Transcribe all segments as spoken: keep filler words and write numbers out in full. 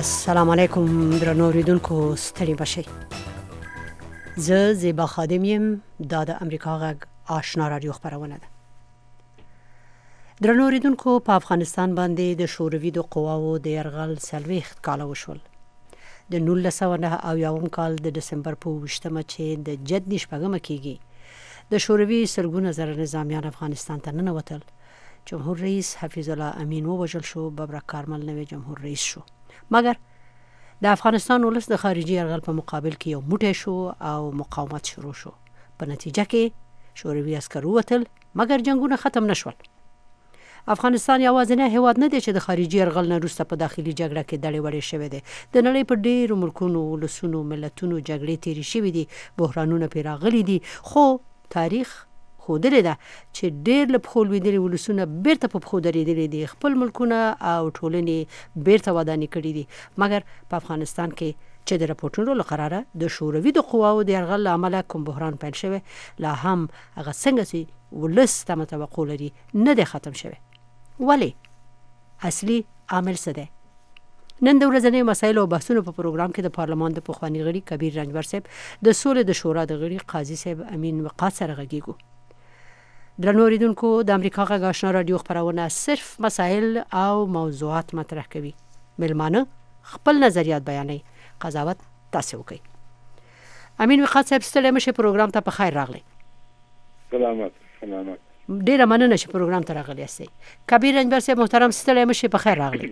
السلام علیکم درنو اوریدونکو ستړي مشئ. زه زیبا خادم یم. دا د امریکا غږ آشنا رادیو خپرونه ده. درنو اوریدونکو، په افغانستان باندې د شوروي د قواو د یرغل څلوېښت کاله وشول. د نولس سوه نهه اویاوم کال د دسمبر په اوویشتمه چې د جدي شپږمه کېږي، د شوروي سلګونه زره نظامیان افغانستان ته ننوتل. جمهور رئیس حفیظ الله امین ووژل شو. ببرک کارمل نوی جمهور رئیس شو. مګر د افغانستان ولس د خارجي یرغل په مقابل کې یو موټی شو او مقاومت شروع شو. په نتیجه کې شوروي عسکر ووتل، مګر جنگونه ختم نشول. افغانستان یوازینی هیواد نه دی چې د خارجي یرغل نه وروسته په داخلي جګړه کې دړې وړې شوی دی. د نړۍ په ډېرو ملکونو، ولسونو، ملتونو جګړې تېرې شوي دي، بحرانونه پرې راغلي دي، خو تاریخ ښودلې ده چې ډېر له پښو لوېدلي ولسونه بیرته په پښو درېدلي دي، خپل ملکونه او ټولنې بیرته ودانې کړي دي. مګر په افغانستان کې چې د راپورټونو له قراره د شوروي د قواو د یرغل له امله کوم بحران پیل شوی، لا هم هغه څنګه چې ولس تمه توقع لري نه دی ختم شوی. ولې؟ اصلي عامل څه دی؟ نن د ورځنیو مسایلو او بحثونو په پروګرام کې د پارلمان د پخواني غړي کبیر رنجبر صاحب، د سولې د شورا د غړي قاضي صاحب امین وقاص سره غږیږو. درنو اوریدونکو، د امریکا غږ آشنا رادیو خپرونه صرف مسایل او موضوعات مطرح کوي. میلمانه خپل نظریات بیانوي. قضاوت تاسو وکړئ. امین وقاص صاحب، ستړي مشه، پروګرام ته په خیر راغلی. سلامات سلامات. ډیره مننه چې پروګرام ته راغلی یاستئ. کبیر رنجبر صاحب محترم، ستړي مشه، په خیر راغلی.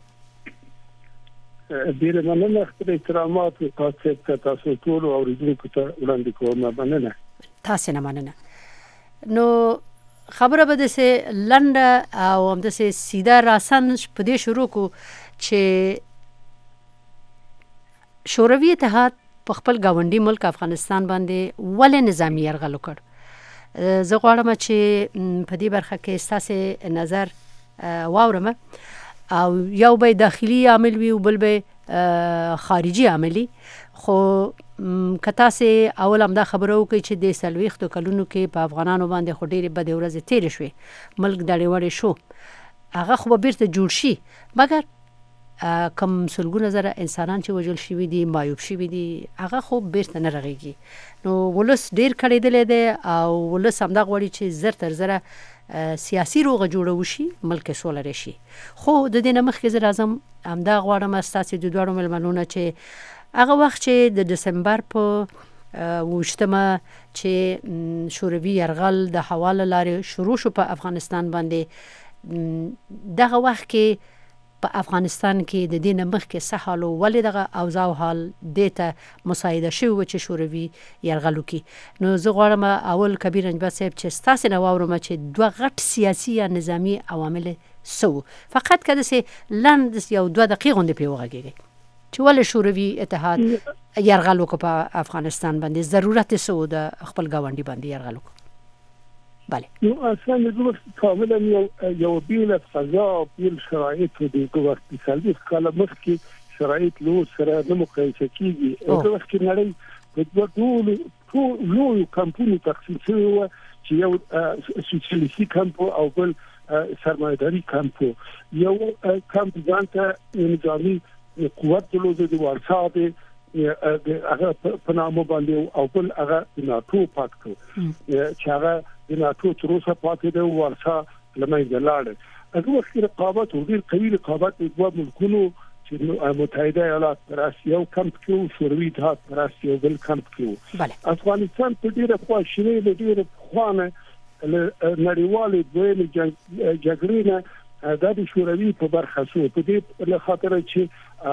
ډیره مننه. خپل احترامات تاسو ته تاسو ټول اوریدونکو ته وړاندې کوم. مننه. تاسو نه مننه. نو خبره به دسه لنډه او هم دسه سیده راسن په دې شروع کو چې شوروي اتحاد په خپل گاونډي ملک افغانستان باندې ولې نظامی یرغل وکړ. زه غواړم چې په دې برخه کې ستاسو نظر واورم، او یو به داخلي عامل وي او بل به خارجي عامل. خو که تاسو اول هم دا خبره وکړئ چې د څلوېښتو کلونو کې په افغانانو باندې خو ډېرې بدې ورځې تېرې شوې، ملک دړې وړې شو، هغه خو به بیرته جوړ شي. مګر کم سلګونه زره انسانان چې وژل شوي دي، معیوب شوي دي، هغه خو بیرته نه رغېږي. نو ولس ډېر کړېدلی دی او ولس همدا غواړي چې زر تر زره سیاسي روغه جوړه وشي، ملک یې سوله راشي. خو د دې نه مخکې زه راځم همدا غواړم ستاسو د دواړو مېلمنو نه چې هغه وخت چې د دسمبر په اوویشتمه چې شوروي یرغل د هوا له لارې شروع شو په افغانستان باندې، دغه وخت کې په افغانستان کې د دې نه مخکې څه حال و؟ ولې دغه اوضاع حال دې ته مساعده شوي و چې شوروي یرغل وکړي؟ نو زه غواړم اول کبیر رنجبر صاحب چې ستاسو نه واورم چې دوه غټ سیاسي یا نظامي عوامل څه وو. فقط که داسې لنډ یو دوه دقیقې غوندې پرې وغږېږئ چې ولې شوروي اتحاد یرغل وکړ په افغانستان باندې، ضرورت څه و د خپل ګاونډي باندې یرغل وکړو. بله. نو اصلا د کاملا یو بیل فضا او بیل شرایط دي. د وخت څلوېښت کاله مخکې شرایط له سره نه مقایسه کېږي. د وخت کې نړۍ په دوه ډولو ټول لویو کمپونو تقسیم شوی و، چې یو سوسیالیستي کمپ او بل سرمایه‌داري کمپ. یو کمپ ځان ته نظامي قوت درلوده، د وارسا د هغه په نامه باندې، او بل هغه د ناتو پاکت چې هغه د ناتو تر اوسه پاتې دی، وارسا له منځه لاړه. هغه وخت رقابت او ډېر قوي رقابت د دوه ملکونو چې متحده ایالات پر اسیا یو کمپ کې او شوروي اتحاد پر اسیا یو بل کمپ کې. افغانستان په ډېره خواشینۍ له ډېره پخوانه نړیوالې دویمې جګړې نه دا د شوروي په برخه شو. په دې له خاطر چې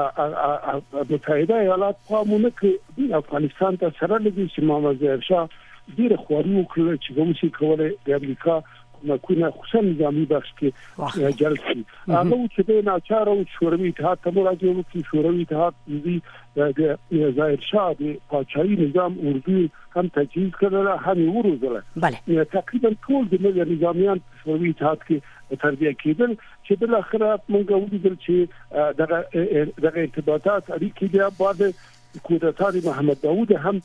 متحده ایالات پام نه کړ افغانستان ته سره لګي چې محمد ظاهر شاه ډېر خواري وکړه چې کومشي کوله د امریکا کومه خصوصا نظامی بخش کې جلب شي. هغه چې د ناچار او شوروي اتحاد ته مراجعه وکړي. شوروي اتحاد د ظاهر شاه د پاچاهي نظام اردو هم تجهیز کړل، هم وروزله. بله. تقریبا ټول د نظامیان شوروي اتحاد کې تربیه کېدل، چې بل اخره موږ ولیدل چې دغه دغه ارتباطات اړیکې بیا بعد کودتای محمد داوود هم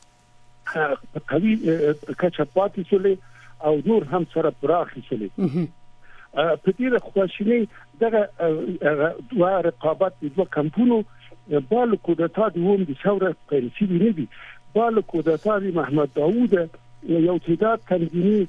قوي کچه پاتې شولې او نور هم سره پراخ شولې. په دې خواشینۍ دغه دوه رقابت د دوه کمپونو بال کودتا د ووم د ثوره پیل شوي نه دي. بال کودتا د محمد داوود یو تعداد تنظیمي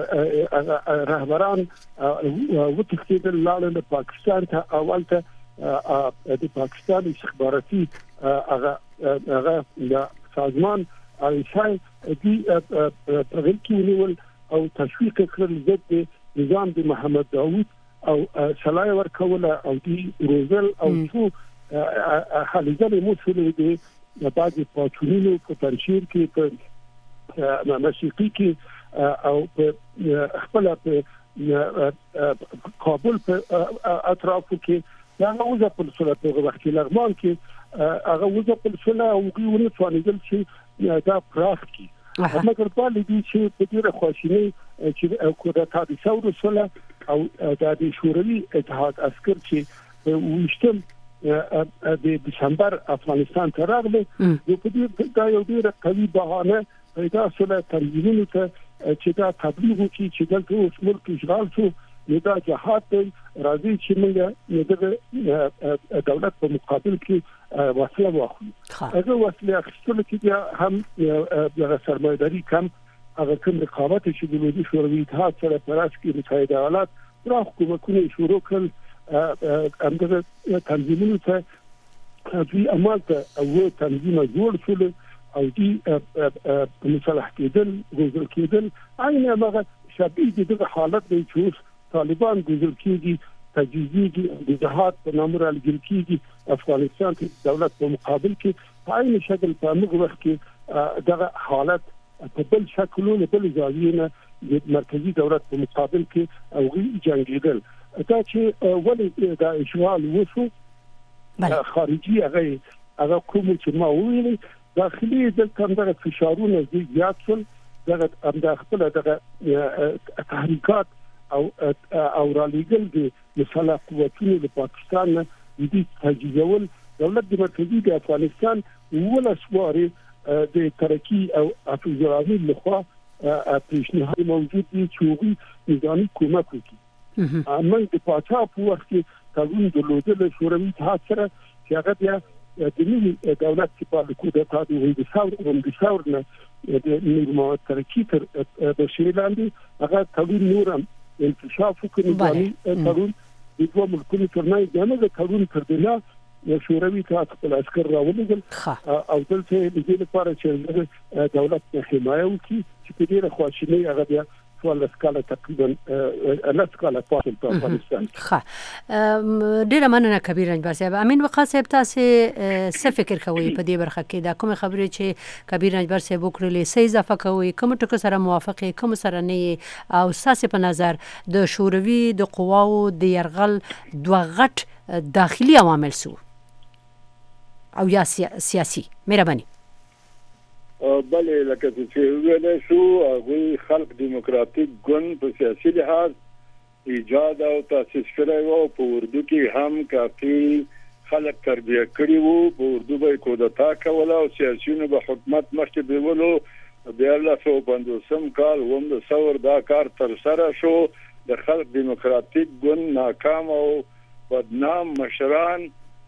رهبران وتښتېدل لاړل پاکستان ته. اول ته د پاکستان استخباراتي هغه هغه د سازمان آیسای دی په ویل کې ونیول او تشویق کړل ضد نظام د محمد داوود او سلای ورکوله او دی روزل او څو حالزل موصله دي بعد پاتونینو په تنشیر کې په موسیقي کې او په خپل په کابل په اطرافو کې دا اوسه په سره په وخت کې لغمان کې هغه اوسه په سره او غوونه څوانیدل چې دا پراخ کی مګر په لدی چې په ډیره خوشینه چې کودتا د ثوره سره او د شوروي اتحاد عسكر چې وشتم د دسمبر افغانستان ته راغله نو په دې دا یو ډیره قوي بهانه پیدا شوه تنظیمونو ته چې دا تبلیغ وکړي چې دلته اوس ملک اشغال شو نو دا جهاد دی راځي چې موږ د دولت په مقابل کې وسله واخلو. هغه وسله اخیستل کې هم د سرمایه‌داري کم هغه کوم رقابت چې د لوی شوروي اتحاد سره پراس کې متحده ایالات پر حکومتونو شروع کړل همدغه تنظیمونو ته دوی عمل ته او تنظیم جوړ شول او دي مصالح کېدل غوښتل کېدل عین هغه شبیه دغه حالت دی چې طالبان غوښتل کېږي تجهیزي د جهاد په نامه راځي کېږي افغانستان کې دولت په مقابل کې په عین شکل په موږ وخت کې دغه حالت په بل شکلونه بل ځایونه د مرکزی دولت په مقابل کې او جنگیدل دا چې ولې دا اشغال وشو خارجي هغه هغه کوم چې ما ویلي داخلي دلته دغه فشارونه زیات شول دغه د خپل دغه تحریکات او او رالیګل د مثلا قوتونو د پاکستان د تجهیزول دولت د مرکزی د افغانستان ولا سواري د ترکی او افغاني لخوا پیشنهاد موجود دي چې نظامی کومک وکړي. امن د پاچا په وخت کې قانون د لودل شوروي اتحاد سره چې هغه بیا د نوي دولت چې په کودتا د وینځ ثور او د ثور نه د نورما ترکی تر بشری لاندې هغه قانون نورم انکشاف وکړي نظامی قانون د دوه ملکونو ترمنځ دغه قانون تر دنیا شوروي اتحاد خپل عسكر راولېږل او دلته د دې لپاره چې دولت حمایه وکړي چې په ډیره خواشینۍ هغه بیا ټول سکاله تقریبا لسکاله فاصل په افغانستان. ښه ډیره مننه کبیر رنجبر صاحب. امین وقاص صاحب تاسو څه فکر کوئ په دې برخه کې دا کوم خبرې چې کبیر رنجبر صاحب وکړلې څه اضافه کوئ کوم ټکو سره موافقه کوم سره نه او ساسه په نظر د شوروي د قواو د يرغل دوه غټ داخلي عوامل سو او یا سیاسي مهرباني بلې لکه چې ویل شو هغه خلق دیموکراتیک ګوند په سیاسي لحاظ ایجاد او تاسیس کړی وو په اردو کې هم کافي خلق تربیه کړی وو په اردو باندې کودتا کوله او سیاسيونو به حکومت مخکې دیولو بیا له څو پندوسم کال ووم د ثور دا کار تر سره شو د خلق دیموکراتیک ګوند ناکام او بدنام مشران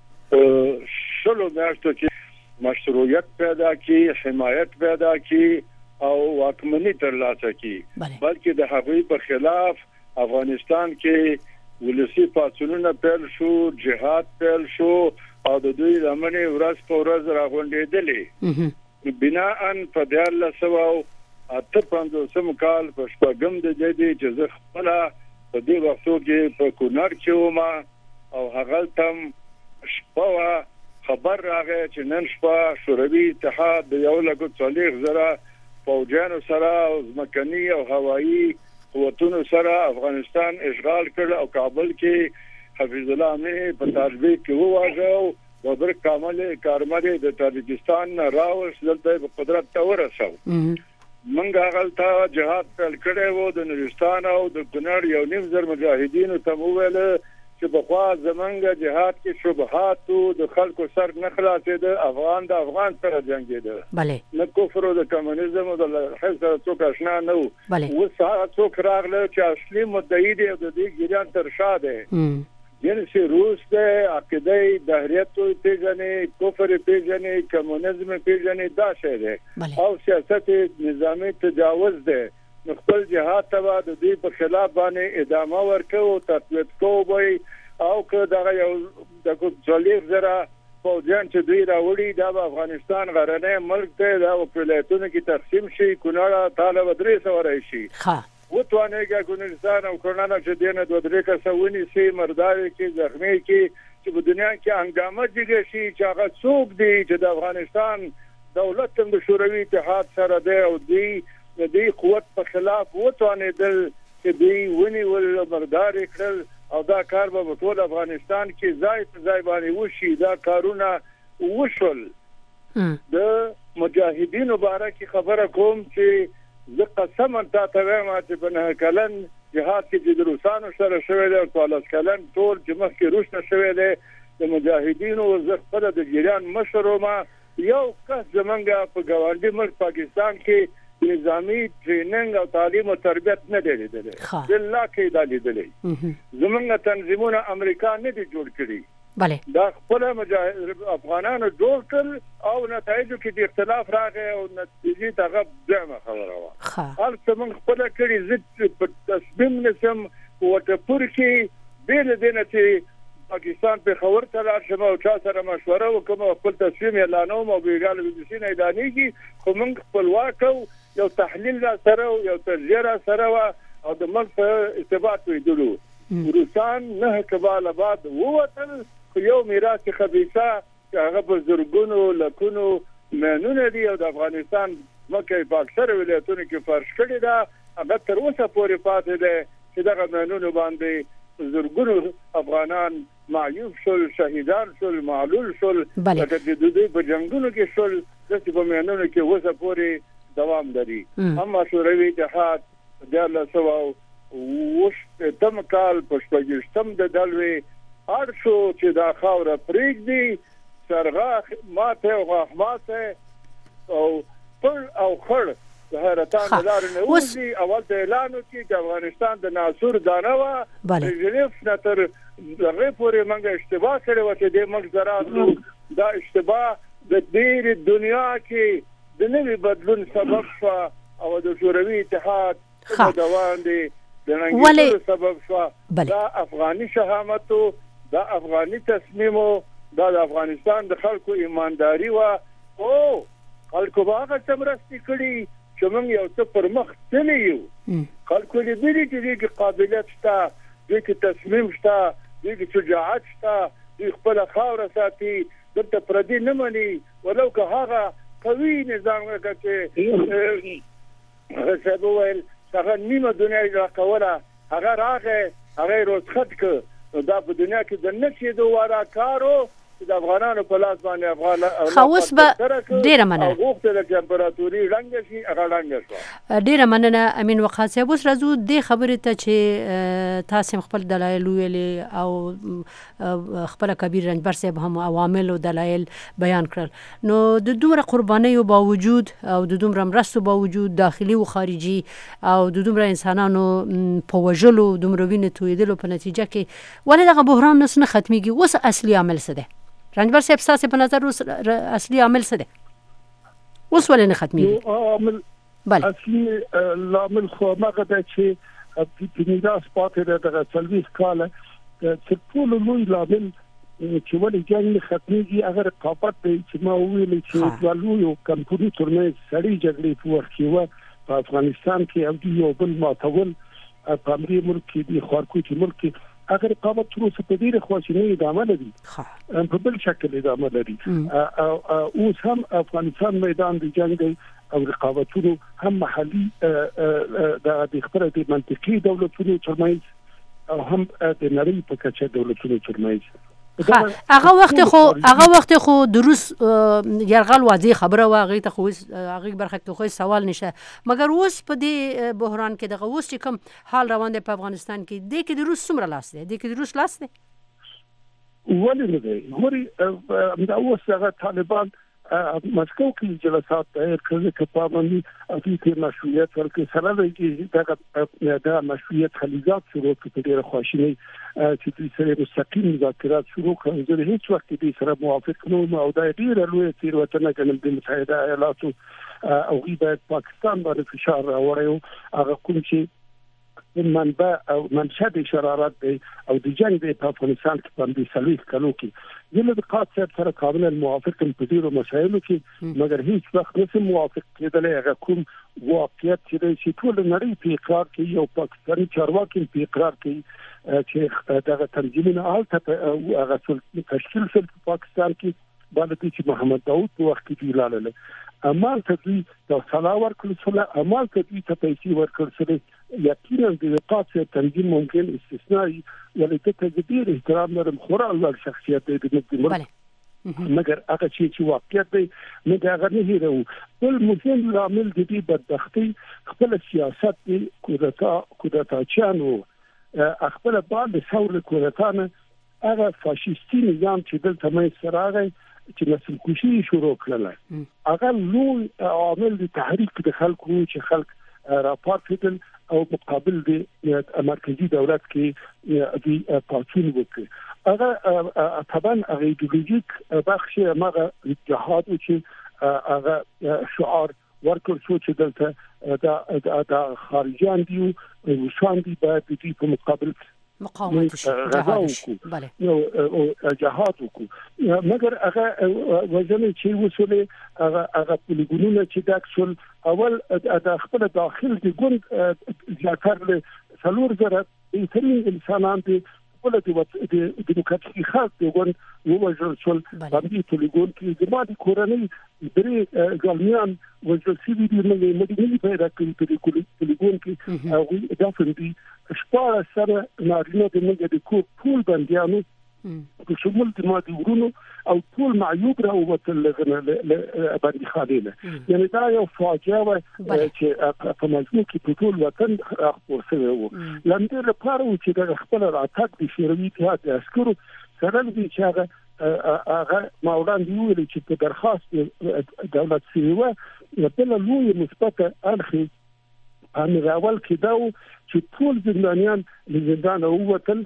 شلو میاشتو کې مشروعیت پیدا کی حمایت پیدا کی او واکمنی ترلاسه کی بلکې د هغوی په خلاف افغانستان کې ولسی پاتونونه پیل شو جهاد پیل شو او د دوی لمنې ورځ په ورځ راغونډېدلې بناءً په دیارلس سوه اته پنځوسم کال په شپږم د جدي چې زه خپل په دې وختو کې په کونړ کې وم او هغه تم شپه خبر راغی چې نن شپه شوروي اتحاد د یو لګو څلور زره فوجانو سره او ځمکني او هوایي قوتونو سره افغانستان اشغال کړ او کابل کې حفیظ الله امین په تربیه کې وواژه او در کامل کارمل د تاجکستان راوس دلته په قدرت ته ورسو منګه غلطه جهاد پیل کړی وو د نورستان او د کونړ یو نیم زر مجاهدینو ته وویل چې په خوا زمنګ جهاد کې شبهات او د خلکو سر نه خلاصېده افغان د افغان سره جنگیده بله نه کفر او د کمونیزم او د حزب څوک آشنا نه وو اوس هغه څوک راغله چې اصلي مدعي دی د دې ګریان تر شا دی جنس روس ده عقیده دهریت پیژنې کفر پیژنې کمونیزم پیژنې دا شی ده او سیاست نظامی تجاوز ده خپل جهاد ته د دې په خلاف باندې ادامه ورکوي او تطبیق کوي او که دا یو د ځلیر زره فوجان چې دوی راوړي دا افغانستان غرنی ملک دی دا په ولایتونو کې تقسیم شي کونړ طالب درې سو راشي ها وتوانېږي ګورنستان او کورنانا چې دینه دوه درې کسونه سي مرداري کې زخمي کې چې په دنیا کې هنګامه جګه شي چې هغه څوک دی چې د افغانستان دولت هم د شوروي اتحاد سره دی او دی د دې قوت په خلاف وتوانېدل چې دوی ونی ول مرداري کړل او دا کار به ټول افغانستان کې ځای په ځای باندې وشي دا کارونه وشول د مجاهدینو باره کې خبره کوم چې زه قسم ته ته وایم چې په نه کلن جهاد کې د روسانو سره شوی دی او ټول کلن ټول چې مخکې روسته شوی دی د مجاهدینو زه خپل د جریان مشرومه یو کس زمونږ په ګاونډي ملک پاکستان کې نظامی ټریننګ او تعلیم او تربیت نه دی لیدلی بالله کې دا لیدلی زمونږ تنظیمونه امریکا نه دي جوړ کړي بله دا خپل مجاهد افغانانو جوړ کړ او نتایجو کې د اختلاف راغی او نتیجې ته غو ځمه خبره وا هر څه موږ خپل کړي زت په تصمیم نسم وته پور کې بیل دینه چې پاکستان په خبر ته لار شمه او چا سره مشوره وکم خپل تصمیم اعلانوم او بیګال د سینې اعلانېږي خو موږ خپل واکو یو تحلیل را سره یو تجزیه را سره او د ملک په ارتباط ویدلو روسان نه کبال آباد ووتل یو میراث خبيثه چې هغه په زرګونو لکونو مانونه دي او د افغانستان مکه په اکثر ولایتونو کې فرش کړي دا هغه تر اوسه پورې پاتې ده چې دغه مانونه باندې زرګونو افغانان معیوب شول شهیدان شول معلول شول لکه د دوی په جنگونو کې شول چې په مانونه کې اوسه پورې دوام لري اما شوروي اتحاد د له سو وش تم کال پښتګشتم د دلوي ارشو چې دا خاوره پریږدي سرغاخ ماته او غاخماته او پر او خړ د حیرتان لار نه وځي اول ته اعلان وکړي چې افغانستان د ناصر دانوا ژنیف نتر دغه پورې منګه اشتباه کړې و چې د موږ زراعت دا اشتباه د ډېر دنیا کې د نوي بدلون سبب شو او د شوروي اتحاد په دوام دی د ننګیدو سبب شو دا افغاني شهامت دا افغاني تصمیمو دا د افغانستان د خلکو ایمانداری و او خلکو باغه تمرستي کړي چې موږ یو څه پر مخ تللی یو خلکو دې دې چې قابلیت شته دې تصمیم شته دې شجاعت شته دې خپل خاور ساتي دلته پردي نه مني ولو که هغه قوي نظام راکړي هغه ویل هغه نیمه دنیا را کوله هغه راغه هغه روزخت ک دا په دنیا کې د نشي دوه واره کارو د افغانانو په لاس باندې افغان خاوس به ډیره مننه وګورئ د ټمپراتوري رنګ شي هغه رنګ شو ډیره مننه امین وقاص صاحب اوس راځو د خبرې ته چې تاسو خپل دلایل ویلي او خپل کبیر رنجبر صاحب هم عوامل او دلایل بیان کړل نو د دومره قربانیو باوجود او د دومره مرستو باوجود داخلي او خارجي او د دومره انسانانو په وژلو دومره وینې تویدلو په نتیجه کې ولې دغه بحران نس نه ختميږي اوس اصلي عامل څه دی رنجبر صاحب تاسو په نظر اوس اصلي عامل څه دی اوس ولې نه ختميږي عامل بله اصلي عامل خو هغه دی چې په میراث پاتې دغه څلويخ کاله چې ټول لوی عامل چې ولې جنګ ختميږي هغه رقابت دی چې ما ویل چې د لوی کمپونی ترمنځ سړي جګړې په وخت کې و په افغانستان کې او یو بل ماتول په امریکا ملک کې د خارکوټي ملک کې اگر رقابت تر اوسه په ډیره خواشینی ادامه لري په بل شکل ادامه لري او هم افغانستان میدان د جنگ او رقابتونو هم محلي د خبره د منطقي دولتونو ترمنځ او هم د نړۍ په کچه دولتونو ترمنځ هغه وخت خو هغه وخت خو دروس يرغل واضح خبره واغې ته خو هغه برخه ته خو سوال نشه مګر اوس په دې بحران کې دغه اوس چې کوم حال روان دی په افغانستان کې د کې د روس څومره لاس دی د کې د روس لاس دی ولې نه دی ګوري دا اوس هغه طالبان مسکو کې جلسات دایر کړل چې په باندې افریقي مشروعیت ورکړي سره د دا مشروعیت خلیزات شروع کړي ډېر خوشینه چې دوی سره مستقیم مذاکرات شروع کړي زه هیڅ وخت دې سره موافق نه یم او دا ډېر لوی تیروتنه کوي د متحده ایالاتو او باید پاکستان باندې فشار راوړي هغه کوم چې منبع او منشأ د شرارت دی او د جنگ په افغانستان کې باندې سلیق کلو کې زه د قاطع سره کاملا موافق یم په ډیرو مسایلو کې مګر هیڅ وخت نشم موافق کېدلی هغه کوم واقعیت چې ټول نړۍ په اقرار کې یو پاکستاني چارواکي په اقرار کې چې دغه تنظیمونه البته هغه تشکیل شول په پاکستان کې باندې چې محمد داوود په وخت کې ویلاله عمل کوي د صلاح ورکړل سره عمل کوي ته پیسې ورکړل سره یقینا د قاطع تنظیم ممکن استثنائي ولې ته تدبیر احترام لرم خورا ول شخصیت د ملت مګر هغه چې واقعیت دی موږ هغه نه هیرو بل مهم عامل د دې بدبختی خپل سیاست دی کودتا کودتا چانو خپل باندې ثور کودتانه هغه فاشیستي نظام چې دلته مې سره چې نسل کشي شروع کړل هغه لوی عامل د تحریک د خلکو چې خلک راپارټل او مقابل د مرکزی دولت کې د پاتون وکړي هغه طبعا هغه ایدئولوژیک بخش هغه جهاد چې هغه شعار ورکړ شو چې دلته د خارجيان دی او شان دی باید د په مقابل مقاومت شي بله نو جهاد وکړو مګر هغه وزن چې وسوله هغه هغه پولیګونونه چې داکسل اول د خپل داخل د ګوند ځکرله څلور زره ایترین انسانان دي خپل د دیموکراتیک خاص د ګوند ووجل شول باندې پولیګون کې د ماده کورنۍ درې ګالمیان وجل سي دي موږ مدینه پیدا کړې په پولیګون کې او دا فندي شپاره سره نارینه د موږ د کو ټول بنديانو په شمول د ماده ورونو او ټول معیوب را وتل لغنه باندې خالینه یعنی دا یو فاجعه چې په مجموع کې په ټول وطن خپور شوی وو لنډه لپاره چې د خپل راتګ د شوروي اتحاد عسکرو سره د چې هغه ماوران دی ویل چې په درخواست دولت سیوا په لوی مثبت الخي امر اول کې دا چې ټول زندانیان له زندان ووتل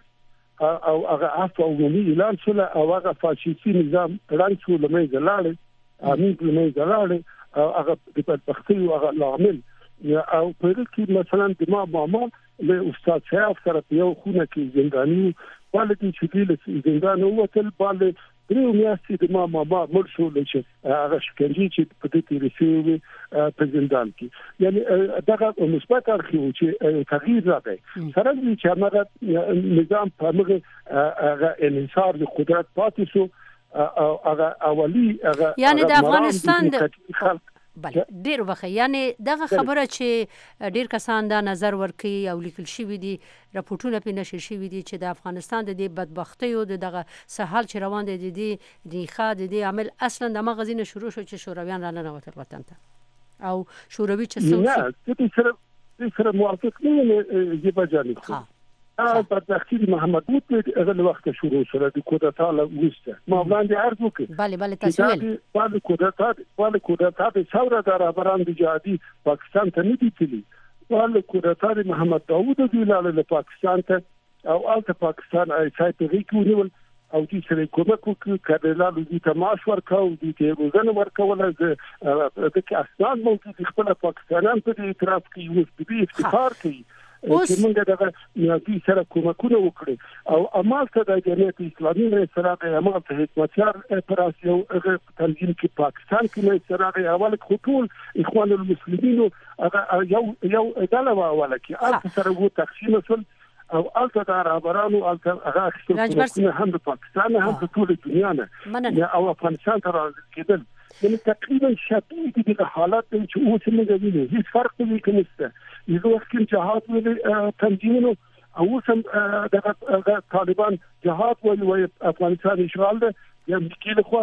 او هغه عفو عمومي اعلان شول او هغه فاشیستي نظام رنګ شو لمې زلاله امین لمې زلاله او هغه د بدبختی او هغه لامل او په دې کې مثلا د ما ماما له استاد شایف سره یو خونه کې زنداني والدي چې له زندان ووتل باندې درې میاشتې د ما ماما مړ شو چې هغه شکنجه چې په دې کې رسېږي په زندان کې یعنی دغه مثبت اړخ چې تغییر راغی سره چې هغه نظام په هغه هغه انحصار د قدرت پاتې شو او هغه اولی هغه یعنی د افغانستان د بله ډیر وخت یعنی دغه خبره چې ډیر کسان دا نظر ورکي او لیکل شوی دي راپورټونه په نشر شوی دي چې د افغانستان د دې بدبختی او دغه سهال چې روان دي د ریخه د دې عمل اصلا د مغزینه شروع شو چې شورویان را نه وتل وطن ته او شوروي چې څو نه د سره سره موافق نه یم یبه جانب خو په تخصیص محمد داوود هغه وخت شروع شو د کودتا له وسته ما وړاندې عرض وکړ بله بله تاسو ویل په کودتا په کودتا د ثوره د رهبران د جهادي پاکستان ته نه دي تللی په کودتا د محمد داوود د ویلاله پاکستان ته او الته پاکستان ایسای په ریکونیول او چې سره کومه کوم کډلالو دي تماش ورکاو دي ته روزنه ورکول د کې اسناد موجود خپل پاکستانان په اعتراف کې یو سپیډ افتخار کوي چې موږ دغه نیابي سره کومکونه وکړي او عمل ته د جمعیت اسلامي سره د عمل ته حکمتیار اپراسیو تنظیم کې پاکستان کې سره اول خطول اخوان المسلمین یو یو اداله واوله کې البته سره وو تقسیم شول او البته د عربانو البته هغه خپل هم د پاکستان هم د ټول دنیا نه او افغانستان ته راځي یعنی تقریبا شبیه دي د حالات چې اوس موږ وینو هیڅ فرق نه کوي یو وخت کې جهاد ولې تنظیمونو او سم د طالبان جهاد ولې افغانستان اشغال ده یا مشکل خو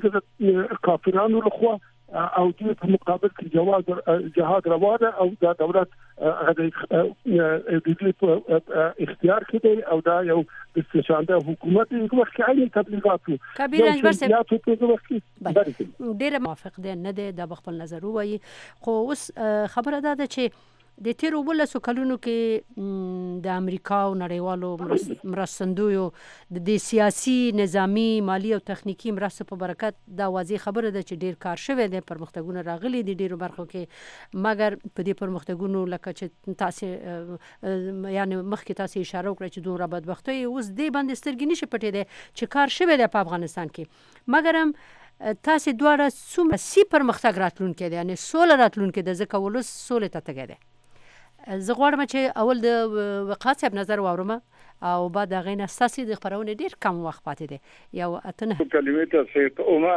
د کافرانو له خوا او د مقابل کې جواز جهاد روا ده او د دولت هغه د دې په اختیار کې دی او دا یو استشهاده حکومت یو وخت کې عین تبلیغاتو کبیر انجبر یا په دې وخت کې ډېر موافق دي نه دی د خپل نظر وایي خو اوس خبره ده چې د تیرو ولسو کلونو کې د امریکا او نړیوالو مرستندویو د دې سیاسي نظامی مالی او تخنیکی مرستو په برکت دا واضح خبره ده چې ډیر کار شوی دی پرمختګونه راغلي دي ډیرو برخو کې مګر په دې پرمختګونو لکه چې تاسو یعنی مخکې تاسو اشاره وکړه چې دوه بدبختي اوس دې باندې سترګې نشي پټې دي چې کار شوی دی په افغانستان کې مګر هم تاسو دواړه څومره سی پرمختګ راتلونکي دي یعنی سول راتلونکي د ځکه ولس سول ته تګي دي زه غواړم چې اول د وقاص صاحب نظر واورم او بعد هغه نه اساسي د خبرونه ډیر کم وخت پاتې دي یو اتنه کلمې ته سیت اوما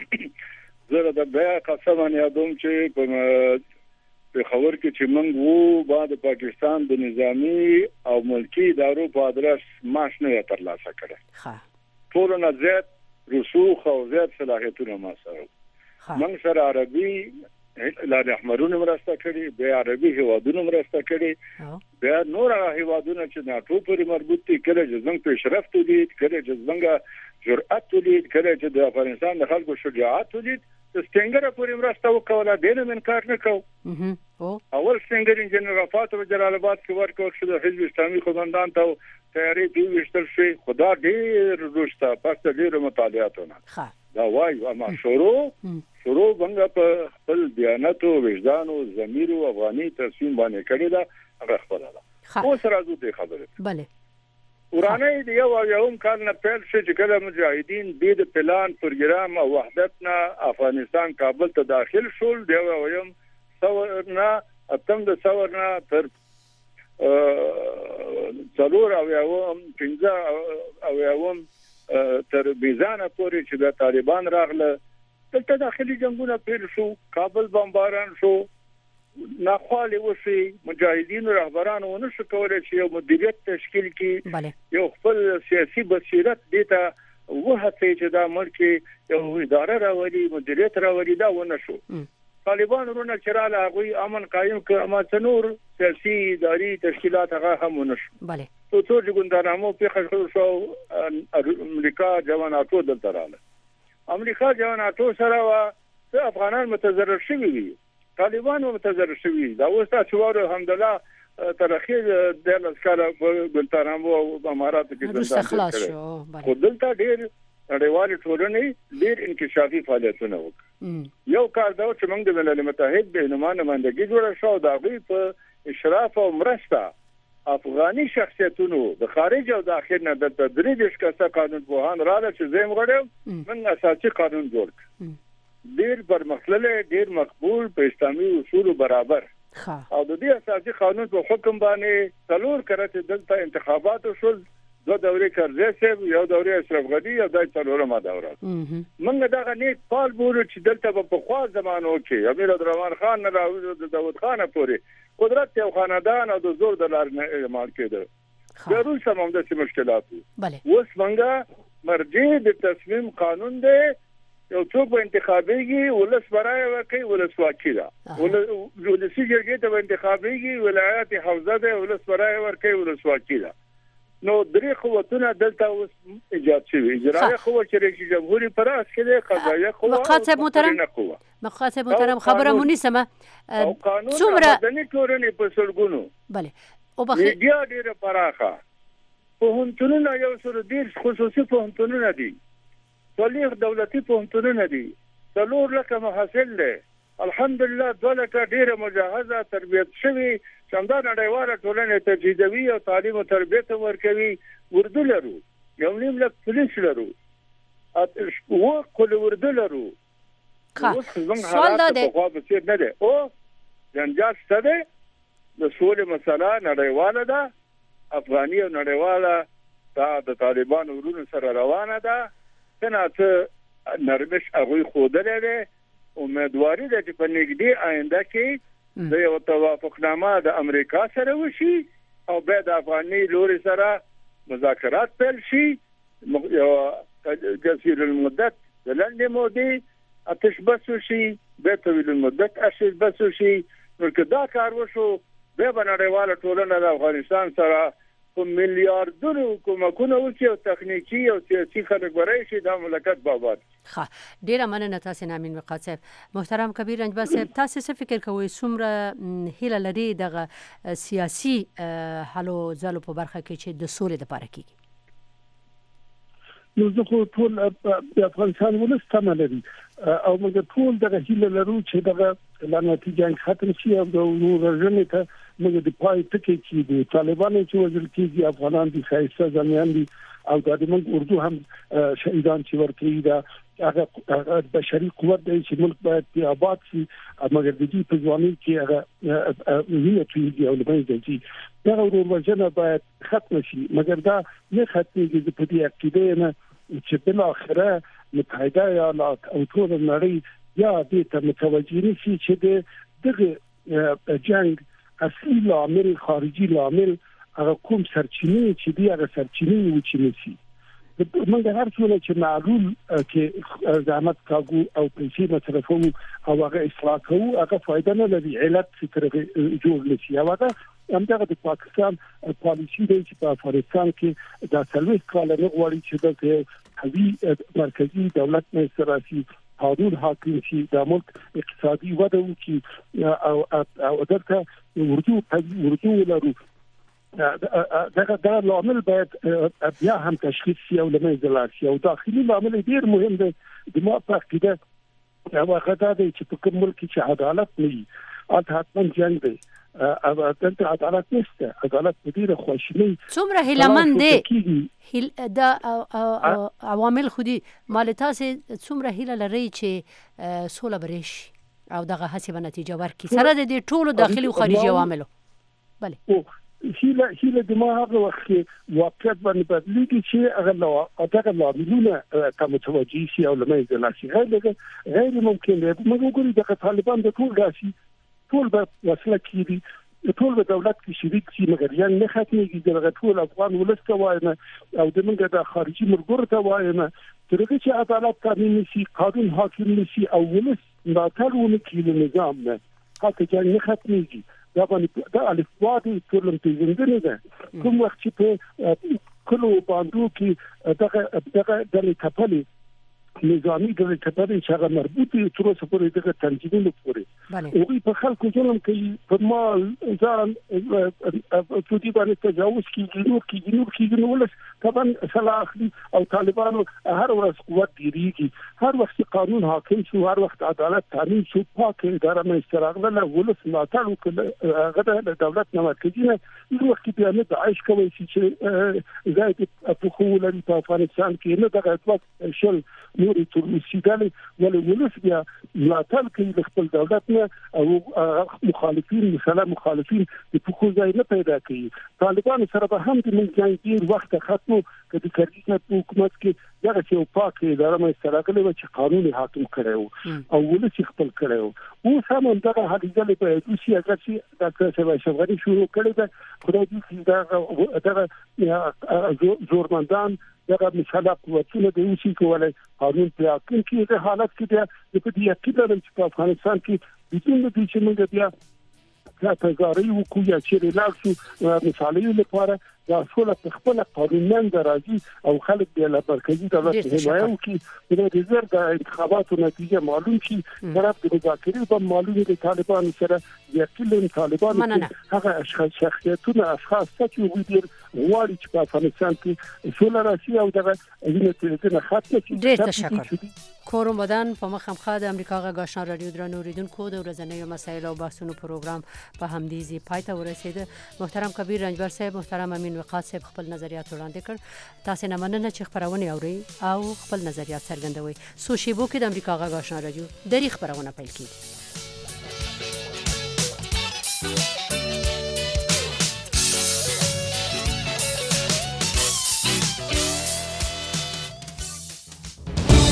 زه د بیا قسم نه یادوم چې په خبر کې چې موږ وو بعد پاکستان د نظامی او ملکی ادارو په ادرس معاش نه ترلاسه کړه ښه ټول نه زیات رسوخ او زیات صلاحیتونه ما سره موږ سره عربي لار احمرونه مرسته کړي به عربي هوادونو مرسته کړي به نور هوادونو چې ناتو پورې مربوط دي کله چې زنګ پیشرفت دي کله چې زنګ جرأت دي کله چې د افغانستان د خلکو شجاعت دي د ستنګره پورې مرسته وکوله دینه من کار نه کو اول ستنګر انجنیر رفعت په جلال آباد کې ورکو شو د حزب اسلامي قومندان ته تیاری دی وشتل شي خدا ډیر روستا پس ډیر مطالعاتونه دا وایي اما شروع شروع څنګه په خپل دیانت او وجدان او ضمیر او افغاني تصمیم باندې کړی دا هغه خپل ده اوس راځو د خبره bale ورانه دی یو یوم کال نه پیل شي چې کله مجاهدین د پلان پروګرام او وحدتنا افغانستان کابل ته داخل شول دی ویم څورنا اتم د څورنا تر څلور او یوم پنځه او یوم تر بیزانه پورې چې د طالبان راغله دلته داخلي جنگونه پیل شو کابل بمباران شو ناخوالي وشي مجاهدین رهبران ونه شو کولای چې یو مدیریت تشکیل کړي یو خپل سیاسي بصیرت دیتا وهڅه چې دا ملک یو اداره راوړي مدیریت راوړي دا ونه شو طالبان ورونه چراله غوي امن قائم ک اما تنور سیاسي اداري تشکیلات هغه هم ونه شو bale تو څو ګوندانامو په خښو شو امریکا جواناتو دلته رااله امریکا جواناتو سره وا افغانان متضرر شوي دي طالبان متضرر شوي دا اوس تاسو ورو الحمدلله ترخی د لسکاله ګوندانامو او امارات کې خلاص شو خو دلته ډیر نړیوال ټولنې ډیر انکشافي فعالیتونه وکړي یو کار دا چې موږ د ملل متحد د نمائندګۍ جوړه شو دا غي په اشراف او مرسته افغاني شخصیتونو د خارج او داخل نه د تدریج کسه قانون بوهان رااله چې زم غړم من اساسي قانون جوړ ډیر پر مسله ډیر مقبول په اسلامي اصول برابر او د دې اساسي قانون په حکم باندې څلور کړه دلته انتخابات شول دو دورې کرزي سیب یو دورې اشرف غنی او دای څلورمه دوره موږ دا غنی پال بورو چې دلته په خوا زمانو کې امیر عبدالرحمن خان نه راوځو د داوود خان پورې قدرت یو خاندان او د زور د لار نه استعمال کېده د روس هم د مشکلات bale اوس موږ مرجع د تصمیم قانون دی یو څوک په انتخابيږي ولس برای ورکي ولس واکیلا ولسی جرګې ته انتخابيږي ولایت حوزه ده ولس برای ورکي ولس واکیلا نو درې قوتونه دلته اوس ایجاد شوي اجرایه قوه چې رئیس جمهوریت پر اس کې قضایه قوه مقاصد محترم مقاصد محترم خبره مونږ سم او قانون مدني ټولنې په سلګونو bale او بخیر بیا ډیره پراخه په هنتونو یو سره ډیر خصوصي په هنتونو دي ټولې دولتي په هنتونو دي څلور لکه محصل له الحمدلله دولت ډیره مجهزه تربیت شوی څنګه نړیواله ټولنه تجدیدوي او تعلیم او تربیت ورکوي اردو لرو یو نیم لک پولیس لرو او کول اردو لرو سوال دا دی خو به څه نه دی او جنجال ستده د سولې مسله نړیواله ده افغاني او نړیواله دا د طالبان ورونو سره روانه ده څنګه ته نرمش هغه خوده لري امیدواري ده چې په نږدې آینده کې د یو توافقنامه د امریکا سره وشي او به د افغاني لوري سره مذاکرات پیل شي یو قصير المدت د لاندې مودې آتش بس شي به طویل المدت آتش بس شي ورکه دا کار وشو به نړیواله ټولنه د افغانستان سره په میلیارډونو کومکونه وکړي او تخنیکی او سیاسي خلک ورای شي د مملکت بابات. ښه ډیره مننه تاسو نه امین وقاص صاحب. محترم کبیر رنجبر صاحب تاسو څه فکر کوئ څومره هیله لري دغه سیاسي حل او ځلو په برخه کې چې د سولې لپاره کیږي؟ نو زه خو ټول د افغانستان ولس تمه لري او موږ ټول دغه هیله لرو چې دغه لعنتي جنگ ختم شي او د ورژنې ته موږ د پای ټکی چې د طالبانو چې وزیر کیږي افغانان دي خایسته زمیان دي او د موږ اردو هم شهیدان چې ورکړي دا هغه بشري قوت دی چې ملک باید په آباد شي مګر د دې په ځواني کې هغه نیه کیږي او لمنځه ځي دا ورژنه باید ختم شي مګر دا نه ختمېږي په دې عقیده نه چې بل اخره متحده ایالات او ټول نړۍ یا دې ته متوجه نشي چې دغه جنگ اصلي لامل خارجي لامل هغه کوم سرچینه چې دی هغه سرچینه و چې نشي موږ هر څونه چې معلوم کې زحمت کاغو او پیسې مصرفو او هغه اصلاح کوو هغه فائدہ نه لري علت فکر جوړ نشي هغه همدغه د پاکستان پالیسي دی چې په افغانستان کې د څلوي کال نه غواړي چې د قوي مرکزی دولت نه سراسي قانون حاکم شي د ملک اقتصادي وده وکړي او او دغه ورجو ورجو لرو دغه دا لامل باید بیا هم تشخیص شي او لمنځه لاړ شي او داخلي لامل ډیر مهم دی د ما په عقیده هغه غدا دی چې په کوم ملک کې عدالت نه وي اته حتما جنگ دی او دلته عدالت نشته عدالت په ډیره خوشنۍ څومره هیلمن دی دا عوامل خودي مال تاسو څومره هیله لري چې سوله برېش او دغه هڅه به نتیجه ورکړي سره د دې ټولو داخلي او خارجي عواملو. بله هیله هیله د ما هغه وخت واقعیت باندې بدلیږي چې هغه دغه لاملونه ته متوجه شي او لمنځه لاړ شي غیر غیر ممکن دی موږ ګورو د طالبان د ټول راشي ټول به وسله کیږي ټول به دولت کې شریک شي مګر یان نه ختمېږي دغه ټول افغان ولس ته وایم او د موږ د خارجي مرګور ته وایم ترڅو چې عدالت قانون نشي قانون حاکم نشي او ولس ملاتړ وکړي نظام نه حتی چې نه ختمېږي دا باندې دا الفبادي ټول پیژندنه ده کوم وخت چې په کلو باندې کې دغه دغه د کپلې نظامی د کتابي چې هغه مربوط دي تر اوسه پورې دغه تنظیمونو پورې او په خلکو ظلم کوي په مال ځان په دې باندې تجاوز کوي نو کوي نو کوي نو ولس طبعا صلاح او طالبانو هر ورځ قوت دیریږي هر وخت قانون حاکم شو هر وخت عدالت تامین شو پاک اداره مې استراغله ولس ملاتړ وکړي هغه د دولت نه مرکزي نه یو وخت بیا نه د عايش کوي چې زائد په خو لري په افغانستان کې نه دغه اطلاق شل نوري ترسیدل ولې ولس بیا ملاتړ کوي د خپل دولت نه او مخالفین مثلا مخالفین د حقوق ځای نه پیدا کوي طالبان سره به هم د منځنۍ ډیر وخت ختمو کله چې د حکومت کې دغه چې په کې اداره مې استراغله و چې قانون حاکم کړو او ولس خپل کړو او سم دغه حدیثه په دوسی هغه چې د څه شغالي شروع کړی دا خدای دې دغه زورمندان دغه مثلا قوتونه د اوسې کولای قانون په حاکم کې د حالت کې د په دې کې د په افغانستان کې د دې چې موږ بیا تاسو وکړو یا چې لاکسو مثالي لپاره دا ټول په خپل قانونمند راځي او خلک د مرکزی دولت حمایه کوي د ریزر د انتخاباتو نتیجه معلوم شي طرف د مذاکرې په معلومه د طالبان سره یقین طالبان هغه اشخاص شخصیتونه اشخاص چې وګړي غواړي چې په افغانستان کې سوله راشي او دغه اینه ختمه شي. ډیر تشکر. کورم بدن په مخم خاد امریکا غا آشنا رادیو درنو اوریدونکو د ورځنیو مسایل او بحثونو پروګرام په همدیزي پایته ورسید. محترم کبیر رنجبر صاحب محترم امین وقاص صاحب خپل نظریات وړاندې کړ. تاسو نه مننه چې خبرونه اوري او خپل نظریات څرګندوي. سوشي بو کې د امریکا غا آشنا رادیو د خبرونه پیل کړي.